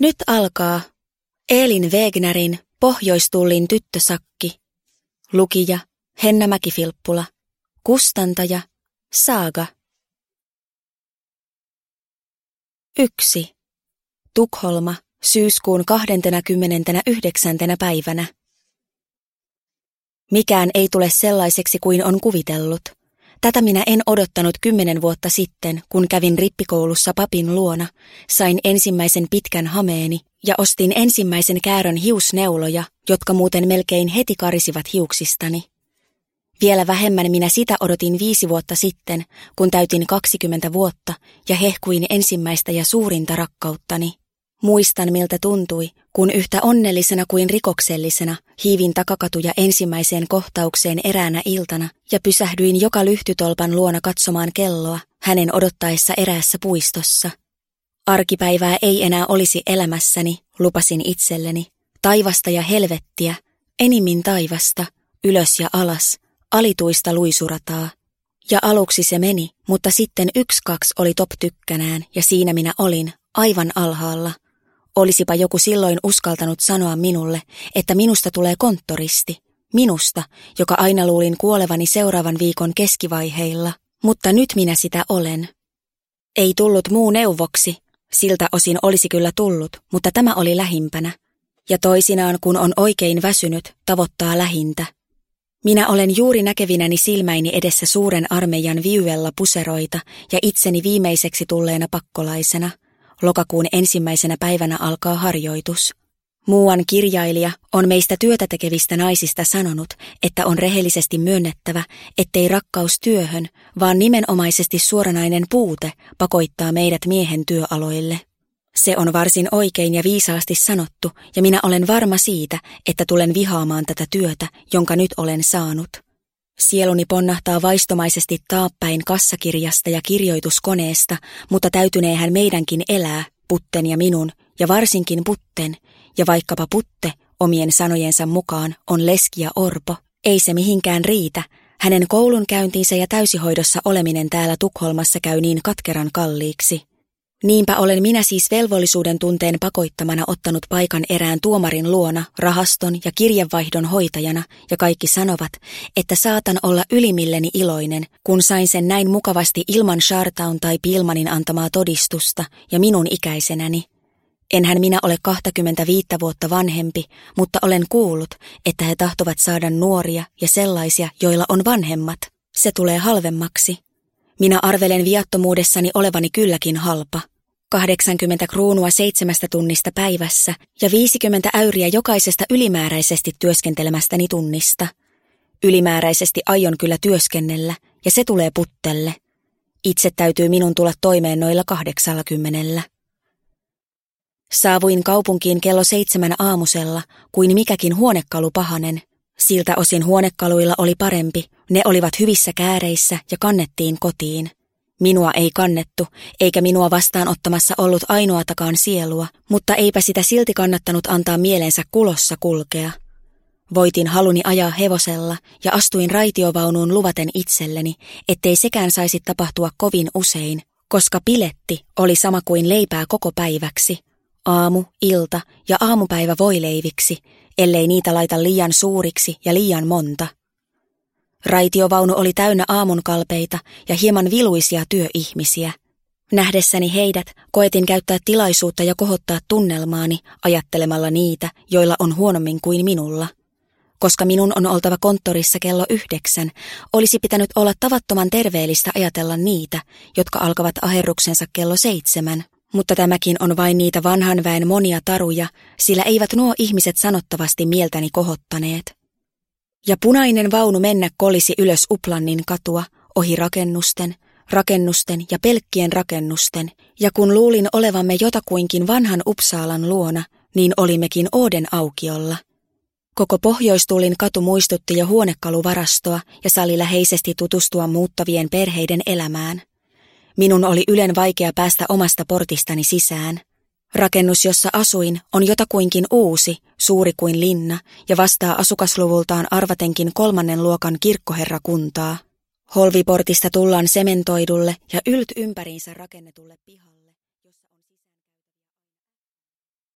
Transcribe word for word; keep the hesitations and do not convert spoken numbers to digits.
Nyt alkaa Elin Wegenerin Pohjoistullin tyttösakki. Lukija Henna Mäki-Filppula. Kustantaja Saaga. Yksi. Tukholma, syyskuun kahdeskymmenesyhdeksäs päivänä. Mikään ei tule sellaiseksi kuin on kuvitellut. Tätä minä en odottanut kymmenen vuotta sitten, kun kävin rippikoulussa papin luona, sain ensimmäisen pitkän hameeni ja ostin ensimmäisen käärön hiusneuloja, jotka muuten melkein heti karisivat hiuksistani. Vielä vähemmän minä sitä odotin viisi vuotta sitten, kun täytin kaksikymmentä vuotta ja hehkuin ensimmäistä ja suurinta rakkauttani. Muistan, miltä tuntui, kun yhtä onnellisena kuin rikoksellisena hiivin takakatuja ensimmäiseen kohtaukseen eräänä iltana ja pysähdyin joka lyhtytolpan luona katsomaan kelloa hänen odottaessa eräässä puistossa. Arkipäivää ei enää olisi elämässäni, lupasin itselleni. Taivasta ja helvettiä, enimmin taivasta, ylös ja alas, alituista luisurataa. Ja aluksi se meni, mutta sitten yksi kaksi oli top tykkänään ja siinä minä olin, aivan alhaalla. Olisipa joku silloin uskaltanut sanoa minulle, että minusta tulee konttoristi. Minusta, joka aina luulin kuolevani seuraavan viikon keskivaiheilla, mutta nyt minä sitä olen. Ei tullut muu neuvoksi, siltä osin olisi kyllä tullut, mutta tämä oli lähimpänä. Ja toisinaan, kun on oikein väsynyt, tavoittaa lähintä. Minä olen juuri näkevinäni silmäini edessä suuren armeijan viuella puseroita ja itseni viimeiseksi tulleena pakkolaisena. Lokakuun ensimmäisenä päivänä alkaa harjoitus. Muuan kirjailija on meistä työtä tekevistä naisista sanonut, että on rehellisesti myönnettävä, ettei rakkaus työhön, vaan nimenomaisesti suoranainen puute pakottaa meidät miehen työaloille. Se on varsin oikein ja viisaasti sanottu, ja minä olen varma siitä, että tulen vihaamaan tätä työtä, jonka nyt olen saanut. Sieluni ponnahtaa vaistomaisesti taappäin kassakirjasta ja kirjoituskoneesta, mutta täytyneehän meidänkin elää, Putten ja minun, ja varsinkin Putten, ja vaikkapa Putte, omien sanojensa mukaan, on leski ja orpo, ei se mihinkään riitä, hänen koulunkäyntinsä ja täysihoidossa oleminen täällä Tukholmassa käy niin katkeran kalliiksi. Niinpä olen minä siis velvollisuuden tunteen pakoittamana ottanut paikan erään tuomarin luona, rahaston ja kirjevaihdon hoitajana, ja kaikki sanovat, että saatan olla ylimilleni iloinen, kun sain sen näin mukavasti ilman Schartaun tai Pilmanin antamaa todistusta ja minun ikäisenäni. Enhän minä ole kaksikymmentäviisi vuotta vanhempi, mutta olen kuullut, että he tahtovat saada nuoria ja sellaisia, joilla on vanhemmat. Se tulee halvemmaksi. Minä arvelen viattomuudessani olevani kylläkin halpa. kahdeksankymmentä kruunua seitsemästä tunnista päivässä ja viisikymmentä äyriä jokaisesta ylimääräisesti työskentelemästäni tunnista. Ylimääräisesti aion kyllä työskennellä, ja se tulee Puttelle. Itse täytyy minun tulla toimeen noilla kahdeksallakymmenellä. Saavuin kaupunkiin kello seitsemän aamusella, kuin mikäkin huonekalu pahanen. Siltä osin huonekaluilla oli parempi, ne olivat hyvissä kääreissä ja kannettiin kotiin. Minua ei kannettu, eikä minua vastaanottamassa ollut ainoatakaan sielua, mutta eipä sitä silti kannattanut antaa mielensä kulossa kulkea. Voitin haluni ajaa hevosella ja astuin raitiovaunuun luvaten itselleni, ettei sekään saisi tapahtua kovin usein, koska piletti oli sama kuin leipää koko päiväksi. Aamu, ilta ja aamupäivä voileiviksi, ellei niitä laita liian suuriksi ja liian monta. Raitiovaunu oli täynnä aamunkalpeita ja hieman viluisia työihmisiä. Nähdessäni heidät koetin käyttää tilaisuutta ja kohottaa tunnelmaani ajattelemalla niitä, joilla on huonommin kuin minulla. Koska minun on oltava konttorissa kello yhdeksän, olisi pitänyt olla tavattoman terveellistä ajatella niitä, jotka alkavat aherruksensa kello seitsemän. Mutta tämäkin on vain niitä vanhan väen monia taruja, sillä eivät nuo ihmiset sanottavasti mieltäni kohottaneet. Ja punainen vaunu mennä kolisi ylös Uplannin katua, ohi rakennusten, rakennusten ja pelkkien rakennusten, ja kun luulin olevamme jotakuinkin vanhan Uppsalan luona, niin olimmekin Ooden aukiolla. Koko Pohjoistullin katu muistutti jo huonekaluvarastoa ja sali läheisesti tutustua muuttavien perheiden elämään. Minun oli ylen vaikea päästä omasta portistani sisään. Rakennus, jossa asuin, on jotakuinkin uusi, suuri kuin linna ja vastaa asukasluvultaan arvatenkin kolmannen luokan kirkkoherrakuntaa. Holviportista tullaan sementoidulle ja ylt ympäriinsä rakennetulle pihalle.